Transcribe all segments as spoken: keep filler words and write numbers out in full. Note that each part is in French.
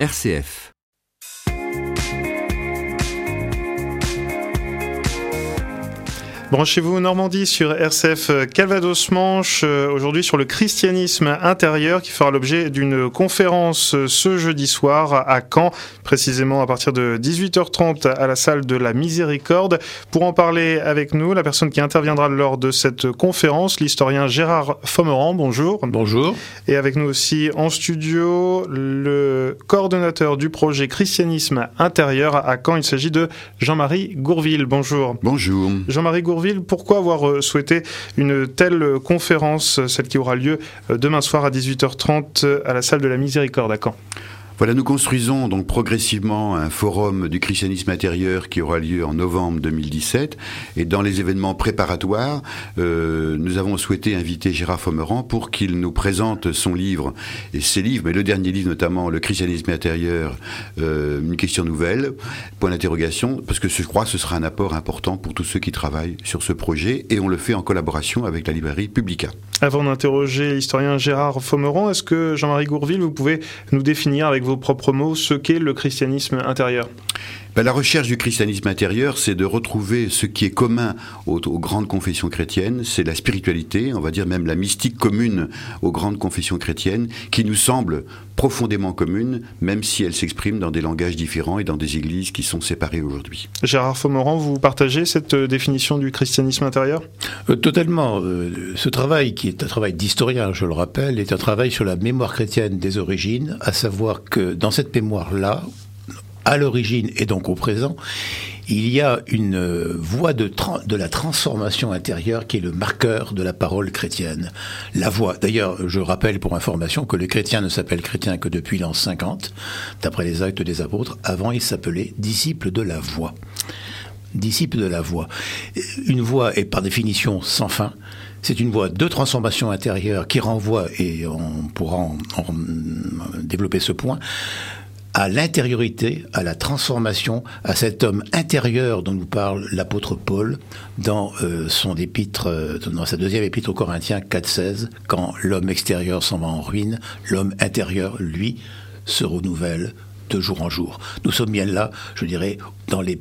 R C F. Branchez-vous Normandie sur R C F Calvados-Manche, aujourd'hui sur le christianisme intérieur qui fera l'objet d'une conférence ce jeudi soir à Caen, précisément à partir de dix-huit heures trente à la salle de la Miséricorde. Pour en parler avec nous, la personne qui interviendra lors de cette conférence, l'historien Gérard Fomerand. Bonjour. Bonjour. Et avec nous aussi en studio, le coordonnateur du projet Christianisme intérieur à Caen. Il s'agit de Jean-Marie Gourville. Bonjour. Bonjour. Jean-Marie Gourville, pourquoi avoir souhaité une telle conférence, celle qui aura lieu demain soir à dix-huit heures trente à la salle de la Miséricorde à Caen ? Voilà, nous construisons donc progressivement un forum du christianisme intérieur qui aura lieu en novembre deux mille dix-sept. Et dans les événements préparatoires, euh, nous avons souhaité inviter Gérard Fomerand pour qu'il nous présente son livre, et ses livres, mais le dernier livre notamment, Le christianisme intérieur, euh, une question nouvelle, point d'interrogation, parce que je crois que ce sera un apport important pour tous ceux qui travaillent sur ce projet, et on le fait en collaboration avec la librairie Publica. Avant d'interroger l'historien Gérard Fomerand, est-ce que, Jean-Marie Gourville, vous pouvez nous définir avec vos propres mots ce qu'est le christianisme intérieur ? Ben, la recherche du christianisme intérieur, c'est de retrouver ce qui est commun aux, aux grandes confessions chrétiennes, c'est la spiritualité, on va dire même la mystique commune aux grandes confessions chrétiennes, qui nous semble profondément commune, même si elle s'exprime dans des langages différents et dans des églises qui sont séparées aujourd'hui. Gérard Fomerand, vous partagez cette définition du christianisme intérieur ? euh, Totalement. Euh, ce travail, qui est un travail d'historien, je le rappelle, est un travail sur la mémoire chrétienne des origines, à savoir que dans cette mémoire-là, à l'origine et donc au présent, il y a une voie de, tra- de la transformation intérieure qui est le marqueur de la parole chrétienne. La voie. D'ailleurs, je rappelle pour information que les chrétiens ne s'appellent chrétiens que depuis l'an cinquante, d'après les Actes des Apôtres. Avant, ils s'appelaient disciples de la voie. Disciples de la voie. Une voie est par définition sans fin. C'est une voie de transformation intérieure qui renvoie, et on pourra en, en développer ce point, à l'intériorité, à la transformation, à cet homme intérieur dont nous parle l'apôtre Paul dans euh, son épître, euh, dans sa deuxième épître aux Corinthiens quatre seize, quand l'homme extérieur s'en va en ruine, l'homme intérieur, lui, se renouvelle de jour en jour. Nous sommes bien là, je dirais, dans les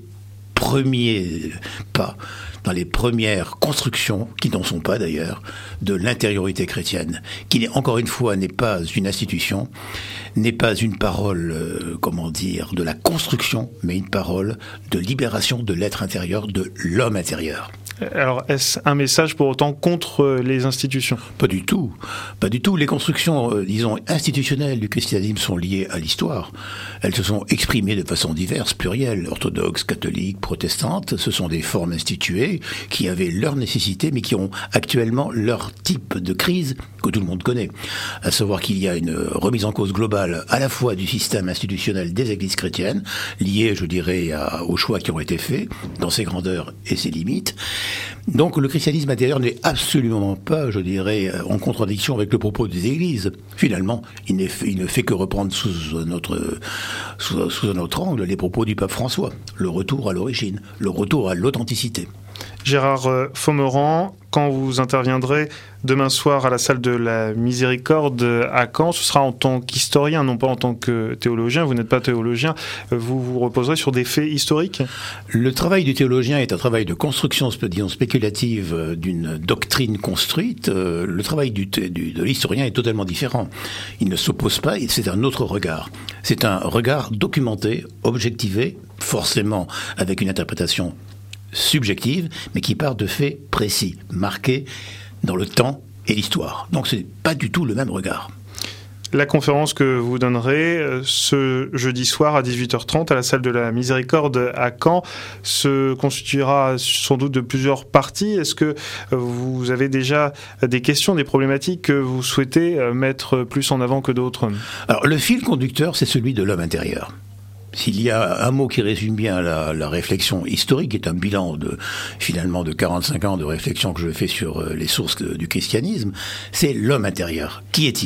premiers pas, dans les premières constructions, qui n'en sont pas d'ailleurs, de l'intériorité chrétienne, qui n'est, encore une fois n'est pas une institution, n'est pas une parole, euh, comment dire, de la construction, mais une parole de libération de l'être intérieur, de l'homme intérieur. Alors, est-ce un message pour autant contre les institutions ? Pas du tout. Pas du tout. Les constructions, euh, disons, institutionnelles du christianisme sont liées à l'histoire. Elles se sont exprimées de façon diverse, plurielle, orthodoxe, catholique, protestante. Ce sont des formes instituées qui avaient leur nécessité, mais qui ont actuellement leur type de crise que tout le monde connaît. À savoir qu'il y a une remise en cause globale à la fois du système institutionnel des églises chrétiennes, liée, je dirais, à, aux choix qui ont été faits, dans ses grandeurs et ses limites. Donc le christianisme intérieur n'est absolument pas, je dirais, en contradiction avec le propos des églises. Finalement, il, n'est, il ne fait que reprendre sous notre, sous, sous un autre angle les propos du pape François. Le retour à l'origine, le retour à l'authenticité. Gérard Fomerand, quand vous interviendrez demain soir à la salle de la Miséricorde à Caen, ce sera en tant qu'historien, non pas en tant que théologien. Vous n'êtes pas théologien, vous vous reposerez sur des faits historiques. Le travail du théologien est un travail de construction, disons, spéculative d'une doctrine construite. Le travail du, du, de l'historien est totalement différent. Il ne s'oppose pas, c'est un autre regard. C'est un regard documenté, objectivé, forcément avec une interprétation subjective, mais qui part de faits précis, marqués dans le temps et l'histoire. Donc ce n'est pas du tout le même regard. La conférence que vous donnerez ce jeudi soir à dix-huit heures trente à la salle de la Miséricorde à Caen se constituera sans doute de plusieurs parties. Est-ce que vous avez déjà des questions, des problématiques que vous souhaitez mettre plus en avant que d'autres ? Alors le fil conducteur, c'est celui de l'homme intérieur. S'il y a un mot qui résume bien la, la réflexion historique, qui est un bilan de finalement de quarante-cinq ans de réflexion que je fais sur les sources du christianisme, c'est l'homme intérieur. Qui est-il ?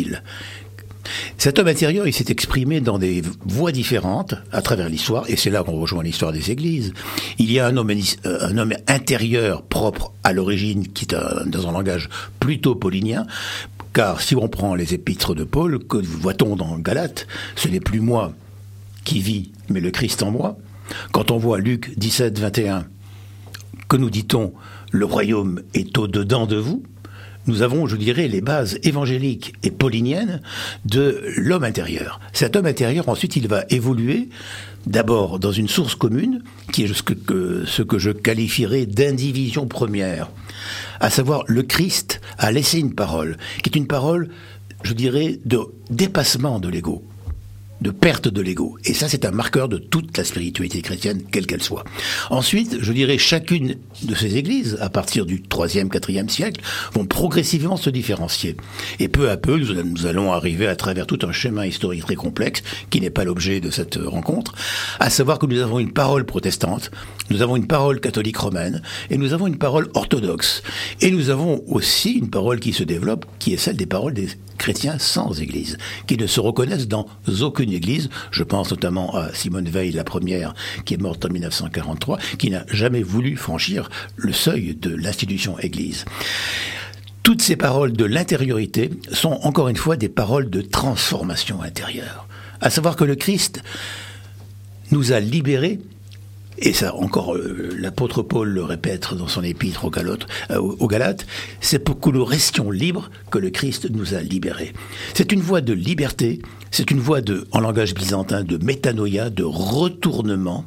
Cet homme intérieur, il s'est exprimé dans des voies différentes à travers l'histoire, et c'est là qu'on rejoint l'histoire des églises. Il y a un homme, un homme intérieur propre à l'origine, qui est un, dans un langage plutôt paulinien, car si on prend les épîtres de Paul, que voit-on dans Galates, ce n'est plus moi qui vit, mais le Christ en moi. Quand on voit Luc dix-sept, vingt et un, que nous dit-on, le royaume est au-dedans de vous, nous avons, je dirais, les bases évangéliques et pauliniennes de l'homme intérieur. Cet homme intérieur, ensuite, il va évoluer d'abord dans une source commune, qui est ce que, que, ce que je qualifierais d'indivision première, à savoir le Christ a laissé une parole, qui est une parole, je dirais, de dépassement de l'ego, de perte de l'ego. Et ça, c'est un marqueur de toute la spiritualité chrétienne, quelle qu'elle soit. Ensuite, je dirais, chacune de ces églises, à partir du troisième, quatrième siècle, vont progressivement se différencier. Et peu à peu, nous, nous allons arriver à travers tout un chemin historique très complexe, qui n'est pas l'objet de cette rencontre, à savoir que nous avons une parole protestante, nous avons une parole catholique romaine, et nous avons une parole orthodoxe. Et nous avons aussi une parole qui se développe, qui est celle des paroles des chrétiens sans église, qui ne se reconnaissent dans aucune église. Je pense notamment à Simone Veil, la première, qui est morte en mille neuf cent quarante-trois, qui n'a jamais voulu franchir le seuil de l'institution église. Toutes ces paroles de l'intériorité sont encore une fois des paroles de transformation intérieure. À savoir que le Christ nous a libérés. Et ça, encore, euh, l'apôtre Paul le répète dans son épître aux Galates, euh, aux Galates, c'est pour que nous restions libres que le Christ nous a libérés. C'est une voie de liberté, c'est une voie de, en langage byzantin, de métanoïa, de retournement,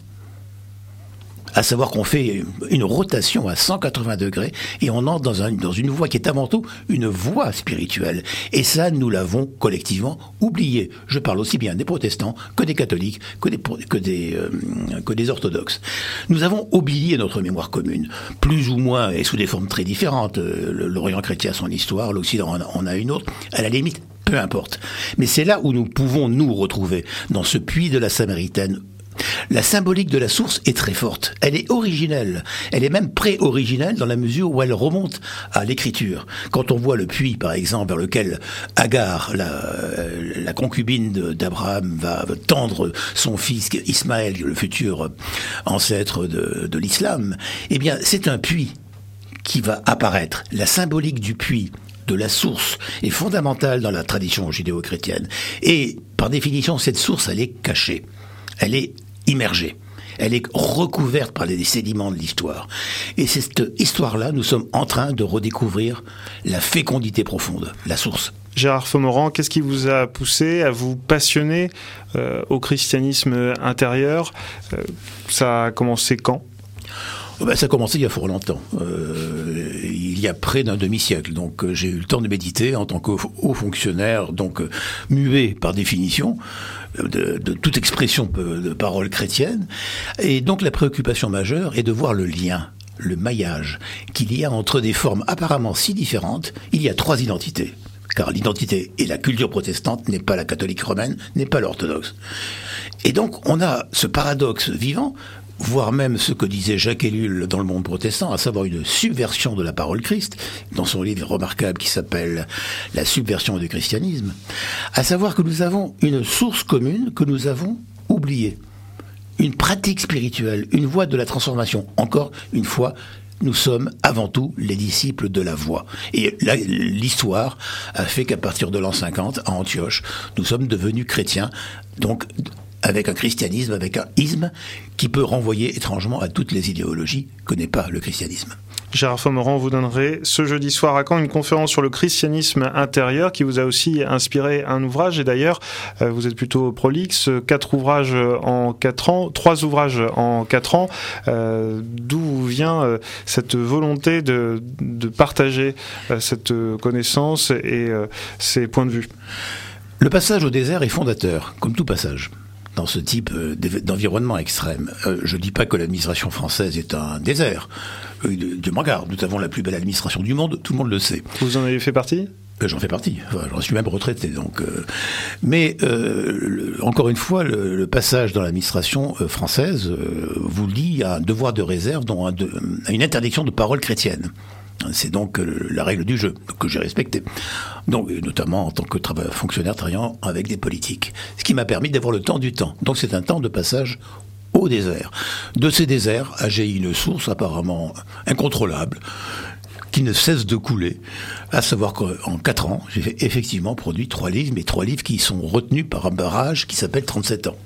à savoir qu'on fait une rotation à cent quatre-vingts degrés et on entre dans, un, dans une voie qui est avant tout une voie spirituelle. Et ça, nous l'avons collectivement oublié. Je parle aussi bien des protestants que des catholiques, que des, que des, euh, que des orthodoxes. Nous avons oublié notre mémoire commune, plus ou moins et sous des formes très différentes. L'Orient chrétien a son histoire, l'Occident en a une autre. À la limite, peu importe. Mais c'est là où nous pouvons nous retrouver, dans ce puits de la Samaritaine. La symbolique de la source est très forte. Elle est originelle. Elle est même pré-originelle dans la mesure où elle remonte à l'écriture. Quand on voit le puits, par exemple, vers lequel Agar, la, la concubine d'Abraham, va tendre son fils Ismaël, le futur ancêtre de, de l'islam, eh bien, c'est un puits qui va apparaître. La symbolique du puits, de la source, est fondamentale dans la tradition judéo-chrétienne. Et, par définition, cette source, elle est cachée. Elle est immergée. Elle est recouverte par les sédiments de l'histoire. Et cette histoire-là, nous sommes en train de redécouvrir la fécondité profonde, la source. Gérard Fomeran, qu'est-ce qui vous a poussé à vous passionner euh, au christianisme intérieur ? euh, Ça a commencé quand ? Ben, ça a commencé il y a fort longtemps, euh, il y a près d'un demi-siècle. Donc euh, j'ai eu le temps de méditer en tant que haut fonctionnaire, donc euh, muet par définition de, de toute expression de parole chrétienne. Et donc la préoccupation majeure est de voir le lien, le maillage qu'il y a entre des formes apparemment si différentes. Il y a trois identités, car l'identité et la culture protestante n'est pas la catholique romaine, n'est pas l'orthodoxe. Et donc on a ce paradoxe vivant, voire même ce que disait Jacques Ellul dans Le Monde protestant, à savoir une subversion de la parole Christ, dans son livre remarquable qui s'appelle « La subversion du christianisme », à savoir que nous avons une source commune que nous avons oubliée, une pratique spirituelle, une voie de la transformation. Encore une fois, nous sommes avant tout les disciples de la voie. Et là, l'histoire a fait qu'à partir de l'an cinquante, à Antioche, nous sommes devenus chrétiens, donc avec un christianisme, avec un isme qui peut renvoyer étrangement à toutes les idéologies que n'est pas le christianisme. Gérard Fomeran, vous donnerez ce jeudi soir à Caen une conférence sur le christianisme intérieur qui vous a aussi inspiré un ouvrage. Et d'ailleurs, vous êtes plutôt prolixe, quatre ouvrages en quatre ans, trois ouvrages en quatre ans. Euh, d'où vient cette volonté de, de partager cette connaissance et ces points de vue ? Le passage au désert est fondateur, comme tout passage dans ce type d'environnement extrême. Euh, je ne dis pas que l'administration française est un désert. Euh, Dieu m'en garde, nous avons la plus belle administration du monde, tout le monde le sait. Vous en avez fait partie ? euh, J'en fais partie, enfin, j'en suis même retraité. Donc, euh, mais euh, le, encore une fois, le, le passage dans l'administration euh, française euh, vous lie à un devoir de réserve, dont un de, à une interdiction de parole chrétienne. C'est donc euh, la règle du jeu que j'ai respectée, donc notamment en tant que tra- fonctionnaire travaillant avec des politiques, ce qui m'a permis d'avoir le temps du temps. Donc c'est un temps de passage au désert. De ces déserts a jailli une source apparemment incontrôlable, qui ne cesse de couler, à savoir qu'en quatre ans, j'ai effectivement produit trois livres, mais trois livres qui sont retenus par un barrage qui s'appelle trente-sept ans.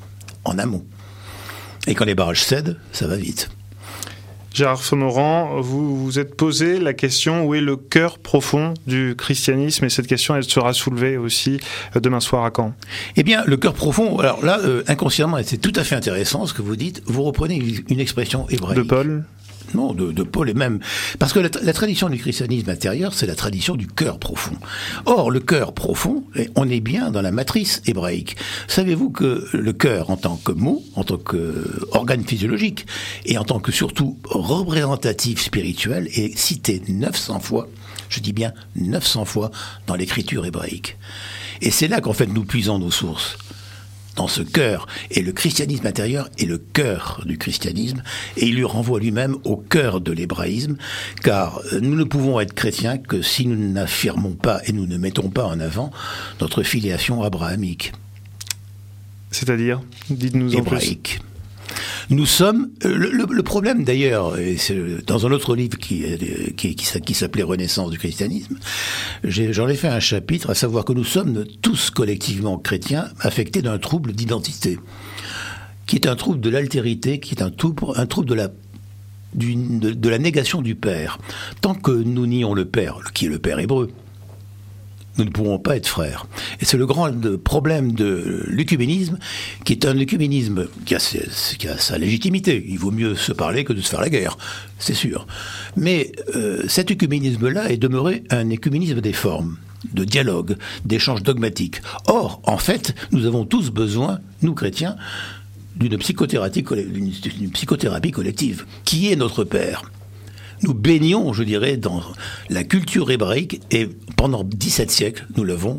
en amont. Et quand les barrages cèdent, ça va vite. Gérard Fomeran, vous vous êtes posé la question où est le cœur profond du christianisme, et cette question elle sera soulevée aussi demain soir à Caen. Eh bien, le cœur profond, alors là, euh, inconsciemment, et c'est tout à fait intéressant ce que vous dites, vous reprenez une, une expression hébraïque. De Paul ? Non, de, de Paul et même. Parce que la, la tradition du christianisme intérieur, c'est la tradition du cœur profond. Or, le cœur profond, on est bien dans la matrice hébraïque. Savez-vous que le cœur, en tant que mot, en tant qu'organe physiologique, et en tant que surtout représentatif spirituel, est cité neuf cents fois, je dis bien neuf cents fois, dans l'écriture hébraïque. Et c'est là qu'en fait nous puisons nos sources. Dans ce cœur, et le christianisme intérieur est le cœur du christianisme, et il lui renvoie lui-même au cœur de l'hébraïsme, car nous ne pouvons être chrétiens que si nous n'affirmons pas et nous ne mettons pas en avant notre filiation abrahamique. C'est-à-dire, dites-nous en plus. Hébraïque. Nous sommes... Le, le, le problème d'ailleurs, et c'est dans un autre livre qui, qui, qui, qui s'appelait Renaissance du christianisme, j'ai, j'en ai fait un chapitre, à savoir que nous sommes tous collectivement chrétiens affectés d'un trouble d'identité, qui est un trouble de l'altérité, qui est un trouble, un trouble de la du, de, de la négation du Père. Tant que nous nions le Père, qui est le Père hébreu, nous ne pourrons pas être frères. Et c'est le grand problème de l'œcuménisme, qui est un œcuménisme qui a, ses, qui a sa légitimité. Il vaut mieux se parler que de se faire la guerre, c'est sûr. Mais euh, cet œcuménisme-là est demeuré un œcuménisme des formes, de dialogue, d'échanges dogmatiques. Or, en fait, nous avons tous besoin, nous chrétiens, d'une psychothérapie, d'une, d'une psychothérapie collective. Qui est notre Père ? Nous baignons, je dirais, dans la culture hébraïque et pendant dix-sept siècles, nous l'avons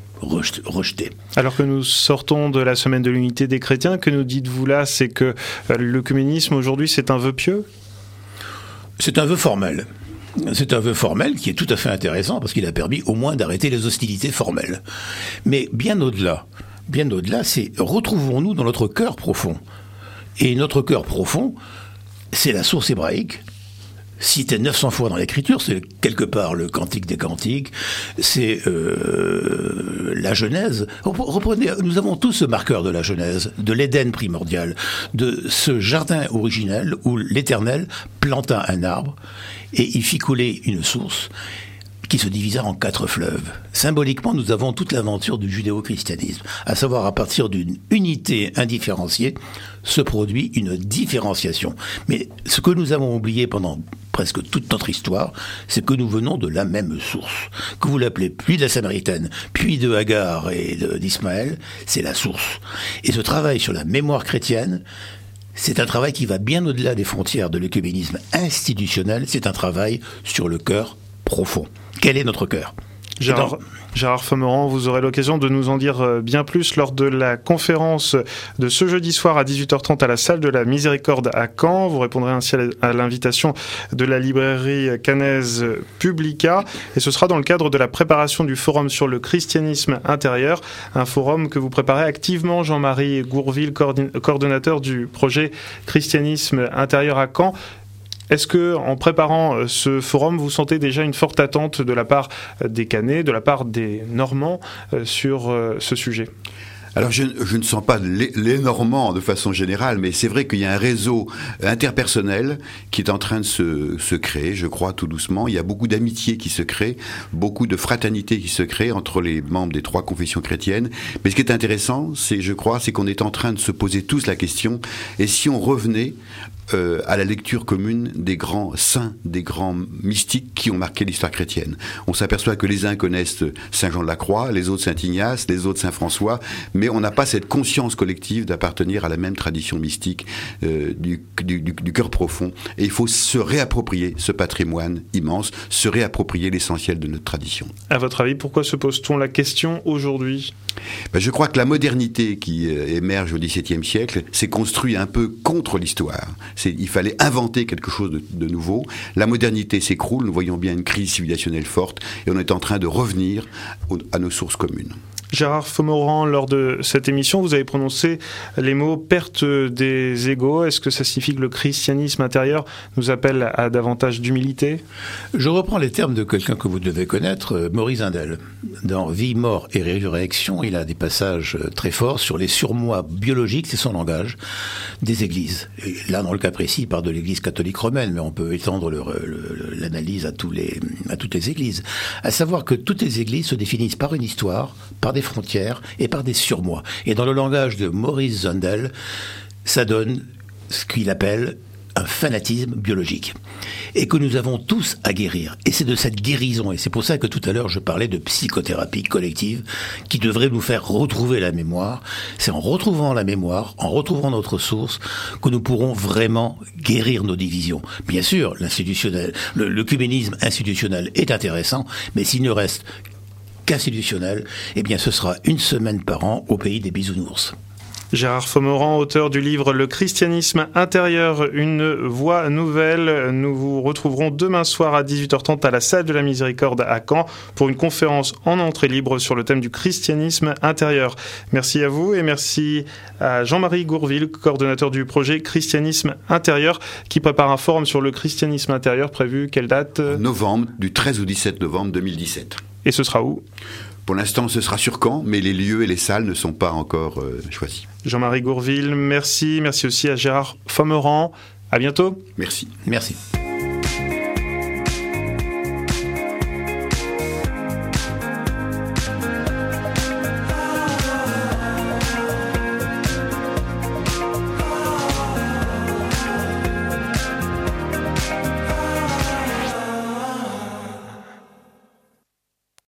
rejeté. Alors que nous sortons de la semaine de l'unité des chrétiens, que nous dites-vous là, c'est que l'œcuménisme aujourd'hui, c'est un vœu pieux ? C'est un vœu formel. C'est un vœu formel qui est tout à fait intéressant parce qu'il a permis au moins d'arrêter les hostilités formelles. Mais bien au-delà, bien au-delà, c'est retrouvons-nous dans notre cœur profond. Et notre cœur profond, c'est la source hébraïque, cité neuf cents fois dans l'écriture, c'est quelque part le Cantique des Cantiques, c'est euh, la Genèse. Reprenez, nous avons tous ce marqueur de la Genèse, de l'Éden primordial, de ce jardin originel où l'Éternel planta un arbre et y fit couler une source qui se divisa en quatre fleuves. Symboliquement, nous avons toute l'aventure du judéo-christianisme, à savoir à partir d'une unité indifférenciée, se produit une différenciation. Mais ce que nous avons oublié pendant presque toute notre histoire, c'est que nous venons de la même source. Que vous l'appelez puis de la Samaritaine, puis de Agar et de, d'Ismaël, c'est la source. Et ce travail sur la mémoire chrétienne, c'est un travail qui va bien au-delà des frontières de l'œcuménisme institutionnel, c'est un travail sur le cœur profond. Quel est notre cœur ? Gérard, dans... Gérard Fomeran, vous aurez l'occasion de nous en dire bien plus lors de la conférence de ce jeudi soir à dix-huit heures trente à la salle de la Miséricorde à Caen. Vous répondrez ainsi à l'invitation de la librairie caennaise Publica, et ce sera dans le cadre de la préparation du forum sur le christianisme intérieur, un forum que vous préparez activement, Jean-Marie Gourville, coordonnateur du projet Christianisme intérieur à Caen. Est-ce que, en préparant ce forum, vous sentez déjà une forte attente de la part des Caennais, de la part des Normands sur ce sujet ? Alors je, je ne sens pas les, les Normands de façon générale, mais c'est vrai qu'il y a un réseau interpersonnel qui est en train de se, se créer, je crois, tout doucement. Il y a beaucoup d'amitié qui se crée, beaucoup de fraternité qui se crée entre les membres des trois confessions chrétiennes. Mais ce qui est intéressant, c'est, je crois, c'est qu'on est en train de se poser tous la question, et si on revenait Euh, à la lecture commune des grands saints, des grands mystiques qui ont marqué l'histoire chrétienne. On s'aperçoit que les uns connaissent Saint Jean de la Croix, les autres Saint Ignace, les autres Saint François, mais on n'a pas cette conscience collective d'appartenir à la même tradition mystique euh, du, du, du, du cœur profond. Et il faut se réapproprier ce patrimoine immense, se réapproprier l'essentiel de notre tradition. À votre avis, pourquoi se pose-t-on la question aujourd'hui ? Ben, je crois que la modernité qui euh, émerge au dix-septième siècle s'est construite un peu contre l'histoire. C'est, il fallait inventer quelque chose de, de nouveau. La modernité s'écroule, nous voyons bien une crise civilisationnelle forte, et on est en train de revenir au, à nos sources communes. Gérard Fomeran, lors de cette émission, vous avez prononcé les mots « perte des égos ». Est-ce que ça signifie que le christianisme intérieur nous appelle à davantage d'humilité ? Je reprends les termes de quelqu'un que vous devez connaître, Maurice Zindel. Dans « Vie, mort et résurrection », il a des passages très forts sur les surmois biologiques, c'est son langage, des églises. Et là, dans le cas précis, il parle de l'église catholique romaine, mais on peut étendre le, le, l'analyse à, tous les, à toutes les églises. À savoir que toutes les églises se définissent par une histoire, par des frontières et par des surmois. Et dans le langage de Maurice Zindel, ça donne ce qu'il appelle un fanatisme biologique. Et que nous avons tous à guérir. Et c'est de cette guérison, et c'est pour ça que tout à l'heure je parlais de psychothérapie collective, qui devrait nous faire retrouver la mémoire. C'est en retrouvant la mémoire, en retrouvant notre source, que nous pourrons vraiment guérir nos divisions. Bien sûr, l'institutionnel, le, le l'œcuménisme institutionnel est intéressant, mais s'il ne reste institutionnel, eh bien ce sera une semaine par an au pays des bisounours. Gérard Fomeran, auteur du livre « Le christianisme intérieur, une voie nouvelle ». Nous vous retrouverons demain soir à dix-huit heures trente à la salle de la Miséricorde à Caen pour une conférence en entrée libre sur le thème du christianisme intérieur. Merci à vous et merci à Jean-Marie Gourville, coordonnateur du projet Christianisme intérieur, qui prépare un forum sur le christianisme intérieur prévu, quelle date ? Novembre, du treize au dix-sept novembre deux mille dix-sept. Et ce sera où ? Pour l'instant, ce sera sur Caen, mais les lieux et les salles ne sont pas encore euh, choisis. Jean-Marie Gourville, merci. Merci aussi à Gérard Fomeran. À bientôt. Merci. Merci.